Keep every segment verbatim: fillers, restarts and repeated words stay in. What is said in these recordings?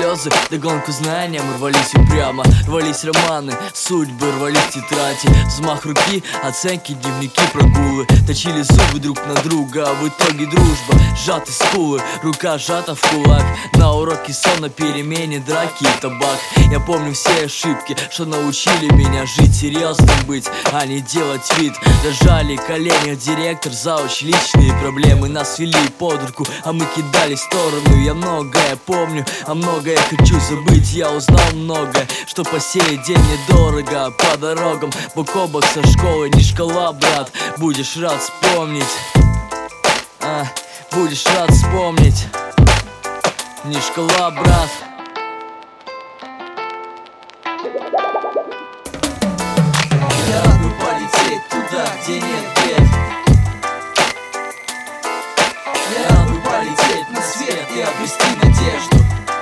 слезы, догонку знаниям рвались упрямо. Рвались романы, судьбы рвались тетради. Взмах руки, оценки, дневники, прогулы. Точили зубы друг на друга, а в итоге дружба. Сжаты скулы, рука сжата в кулак. На уроке сон, на перемене драки и табак. Я помню все ошибки, что научили меня жить, серьезным быть, а не делать вид. Дожали колени, директор, зауч, личные проблемы нас вели под руку, а мы кидали в сторону. Я многое помню, а многое хочу забыть. Я узнал многое, что по сей день недорого. По дорогам, бок о бок со школой, не шкала, брат. Будешь рад вспомнить, а, будешь рад вспомнить. Не шкала, брат. Я рад бы полететь туда, где нет бед. Я рад бы полететь на свет и обрести надежду.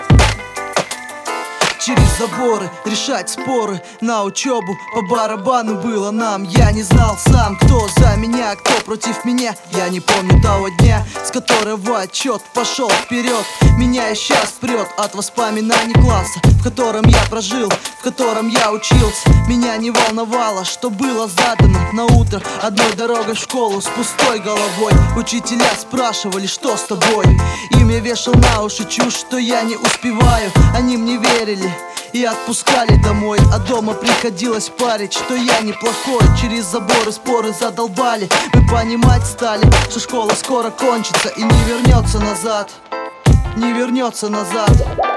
Через заборы, решать споры, на учебу по барабану было нам. Я не знал сам, кто за меня, кто против меня. Я не помню того дня, с которого отчет пошел вперед. Меня и сейчас прет от воспоминаний класса, в котором я прожил, в котором я учился. Меня не волновало, что было задано на утро одной дорогой в школу с пустой головой. Учителя спрашивали, что с тобой, им я вешал на уши чушь, что я не успеваю. Они мне верили и отпускали домой, а дома приходилось парить, что я неплохой. Через заборы споры задолбали, мы понимать стали, что школа скоро кончится и не вернется назад, не вернется назад.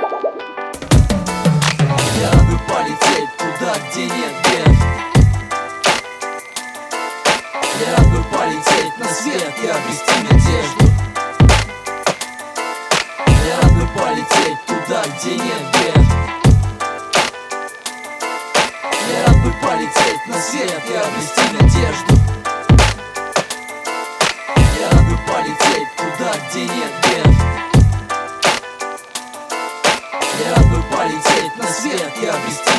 Я рад бы полететь туда, где нет бед. Я рад бы полететь на свет и обрести надежду. Я рад бы полететь туда, где нет бед. Я рад бы полететь на свет и обрести надежду. Я рад бы полететь туда, где нет бед. Я рад бы полететь на свет и обрести